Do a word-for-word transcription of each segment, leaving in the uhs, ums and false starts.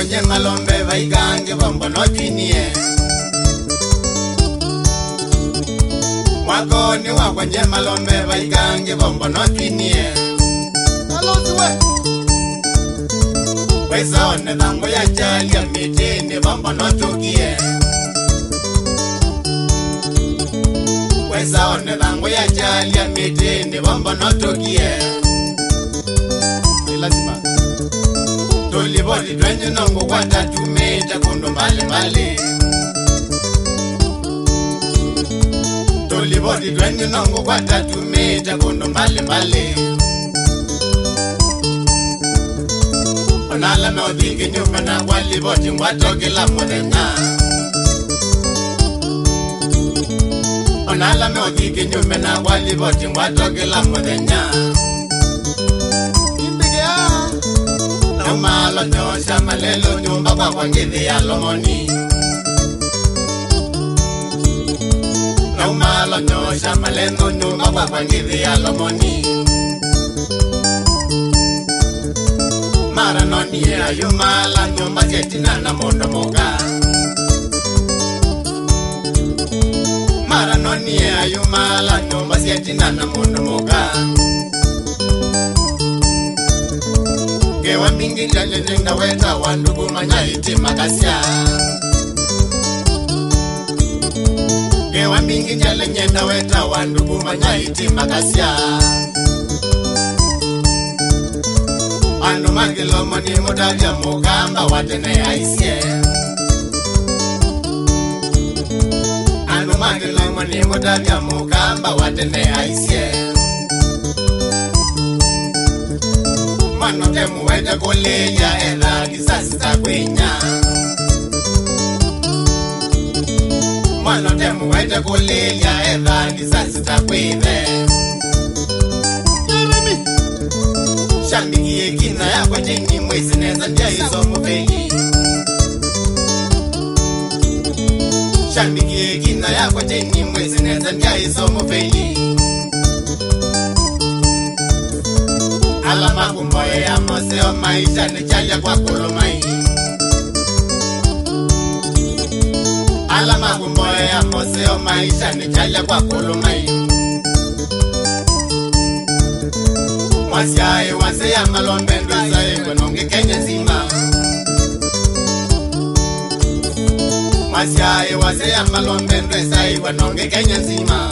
kwenye malombe vaigange bombo notinie Wakoni wa kwenye malombe vaigange bombo notinie Aloziwe Weza one dhango ya jali ya mitini bombo notukie Weza one dhango ya jali ya mitini bombo notukie Lazima Tulibodi twenye nongo kwa tatu mita kundu mbali mbali Tulibodi twenye nongo kwa tatu mita kundu mbali mbali Onala meo digi nyume na walibodi mwatoki la mwadena Onala meo digi nyume na walibodi mwatoki la mwadena Naumalo nyosha malelo nyumba kwa kwa ngithi ya lomoni Naumalo nyosha malelo nyumba kwa kwa ngithi ya lomoni Mara noni ya yumala nyumba jetina na mondo moga Mara noni ya yumala nyumba jetina na mondo moga Gewa mingi jale jenga weta wandugu manyaiti makasya Gewa mingi jale nyenda weta wandugu manyaiti makasya Anu magilo ni mudalia mugamba watene aisye Anu magilo ni mudalia mugamba watene aisye Mano temu wede kuleja edha kisasi takwenya Mano temu wede kuleja edha kisasi takwithe Shambikie kina ya kwa jengi mwezi neza ndia hizo mubeli Shambikie kina ya kwa jengi mwezi neza ndia hizo mubeli Alama kumboye ya moseo maisha ni chaja kwa kulumai Alama kumboye ya moseo maisha ni chaja kwa kulumai Mwasiae wase ya malombe ndwezae kwenonge Kenya zima Mwasiae wase ya malombe ndwezae kwenonge Kenya zima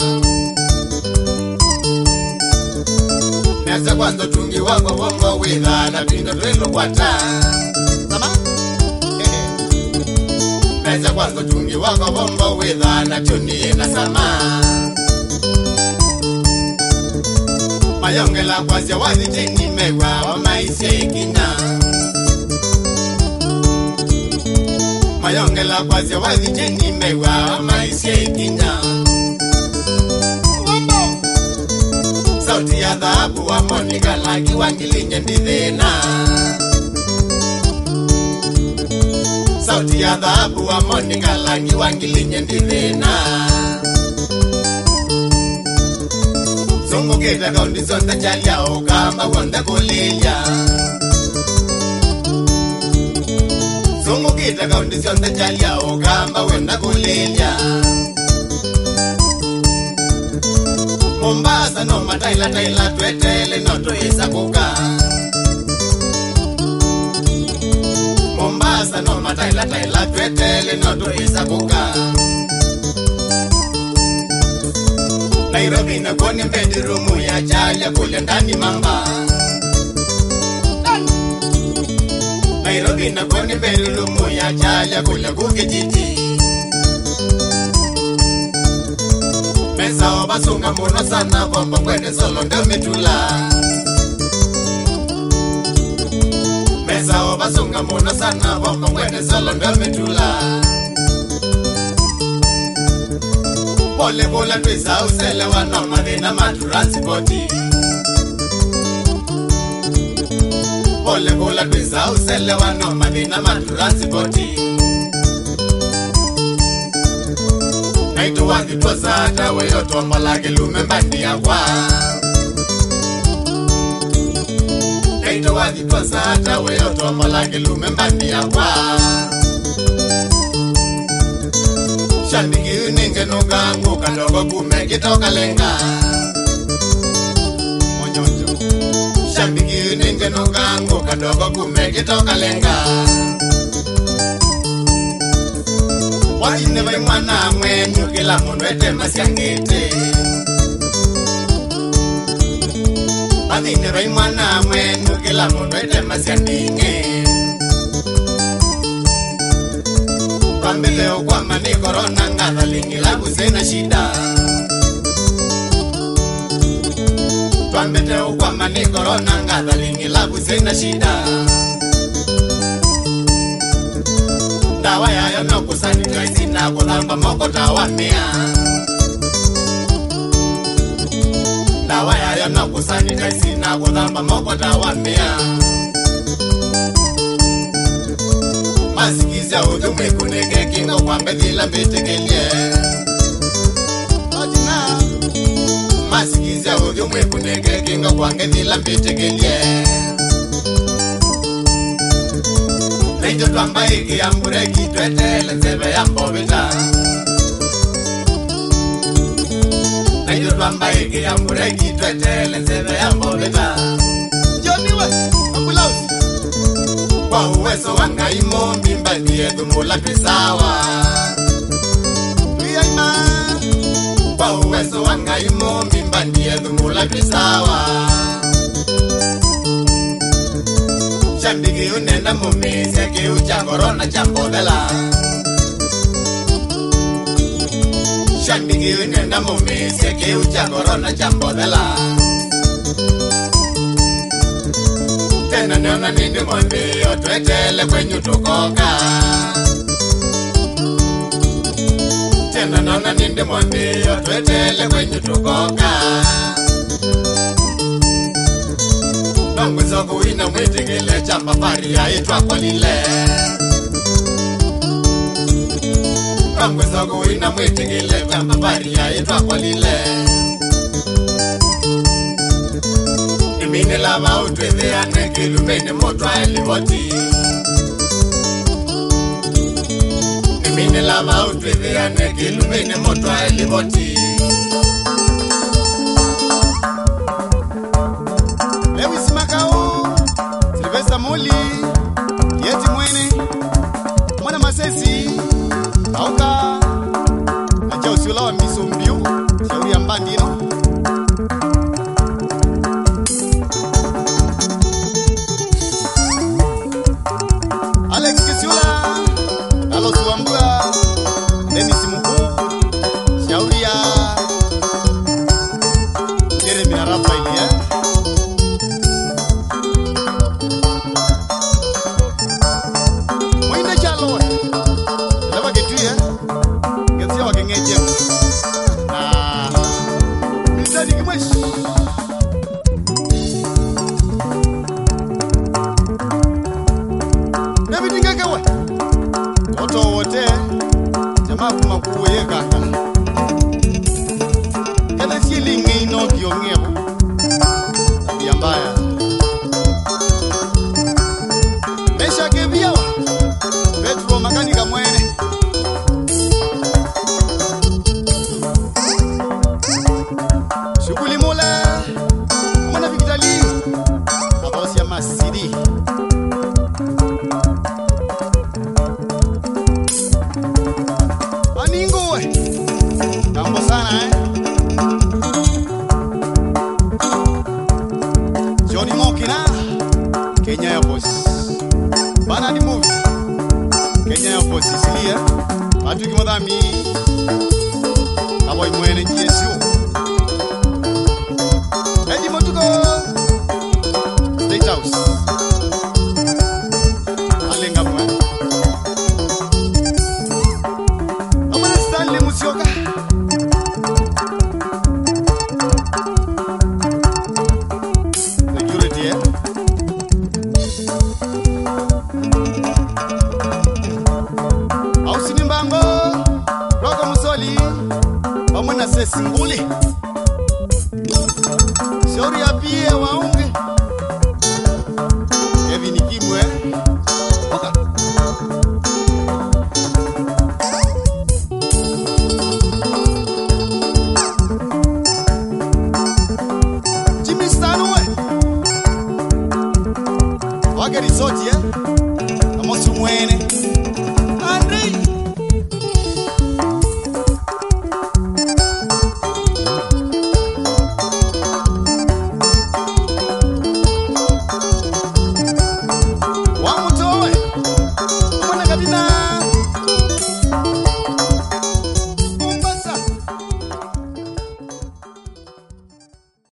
Neza kwanzo tungi wako wongo witha na pindo twilo kwata Sama? Neza kwanzo tungi wako wongo witha na chuni na sama Mayongela kwasya wazi chini mewa wa maisha ikina Mayongela kwasya wazi chini mewa wa maisha ikina Sauti ya dhahabu wa Monica laki wangilinye ndithina Sauti ya dhahabu wa Monica laki wangilinye ndithina Zungu kita kaundi zonda chalia ukamba wanda kulilia Zungu kita kaundi zonda chalia ukamba wanda kulilia Mombasa no mataila taila twetele no tuisa kuka Mombasa no mataila taila twetele no tuisa kuka Nairobi na kwenye bedroom ya chalia kule ndani mamba Nairobi na kwenye bedroom ya chalia kule kukijiji Mesa obasunga muno sana bombo kwende solo ndo mitula Mesa obasunga muno sana bombo kwende solo ndo mitula Pole pole twisa usele wano madina maturansipoti Pole pole twisa usele wano madina maturansipoti Naitu wangi tosa hata weyo tombo lake lume mbandi ya kwa Naito wadhitosa hata weyoto malaki lumembandi ya kwa Shambiki uninge nugangu kandogo kume kitoka lenga Monyonjo Shambiki uninge nugangu kandogo kume kitoka lenga Wajine vai mwana mwenyu kila mundu ete masiangete Wajine vai mwana mwenyu kila mundu ete masiandinge Pambeleo kwa mani korona ngata lingi lagu sena shida Pambeleo kwa mani korona ngata lingi lagu sena shida Dawa ya yono kusani kaisi na kulamba moko tawamia Dawa ya yono kusani kaisi na kulamba moko tawamia Masikizia udumwe kuneke kinga kwa mbedila mbetekelie Ojina Masikizia udumwe kuneke kinga kwa mbedila mbetekelie Naito tuamba iki ya mbureki tuetele nzebe ya mbobita Naito tuamba iki ya mbureki tuetele nzebe ya mbobita Johnny we, ambulausi Kwa uwezo wanga imo mimba ndiye tumula pisawa Tuya ima Kwa uwezo wanga imo mimba ndiye tumula pisawa Shambiki unenda mumisi ki ucha korona chambodela Shambiki unenda mumisi ki ucha korona chambodela Tena neona nindi mwambi otwetele kwenyu tukoka Tena neona nindi mwambi otwetele kwenyu tukoka Nongwe soko ina mwitikile chamba pari ya itwa kwa lile Nongwe soko ina mwitikile chamba pari ya itwa kwa lile Imine lava utweze ya nekilu mene motwa elivoti Imine lava utweze ya nekilu mene motwa elivoti Lewis Makao, Silvester Moli, Yeti Mwene, Mwana Masesi, Auka, Acha Usula wa Misumbiu, Shauri ya Mbandino. Alex Kisiula, Carlos Wambua, Dennis Muku, Shauri ya Jeremy Rafael, eh? Singuli Shauri ya pia